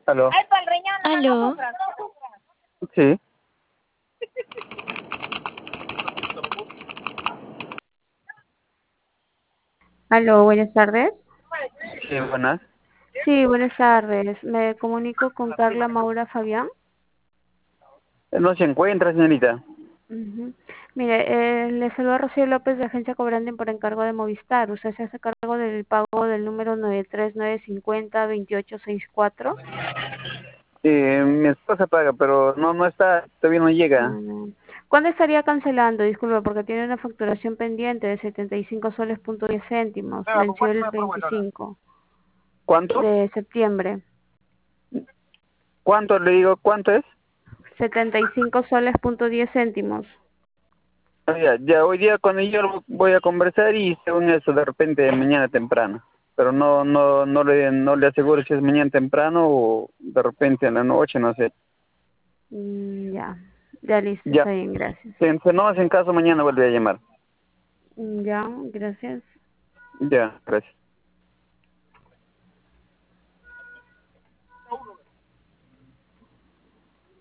Aló. Aló, Sí, Aló, buenas tardes. sí, buenas. Sí, buenas tardes. Me comunico con Carla Maura Fabián. No se encuentra, señorita. Ujú. Mire, le saluda Rocío López de Agencia Cobrante por encargo de Movistar. Usted se hace cargo del pago del número 939502864. Mi esposa paga, pero no está, todavía no llega. ¿Cuándo estaría cancelando? Disculpe, porque tiene una facturación pendiente de 75 soles punto 10 céntimos. Venció el 25 ¿Cuánto? de septiembre. ¿Cuánto le digo? ¿Cuánto es? 75 soles punto 10 céntimos. Ya hoy día con ella voy a conversar y según eso de repente mañana temprano. Pero no le aseguro si es mañana temprano o de repente en la noche, no sé. Ya, ya listo, Ya. está bien, gracias. Si no hacen caso, mañana vuelve a llamar. Ya, gracias. Ya, gracias.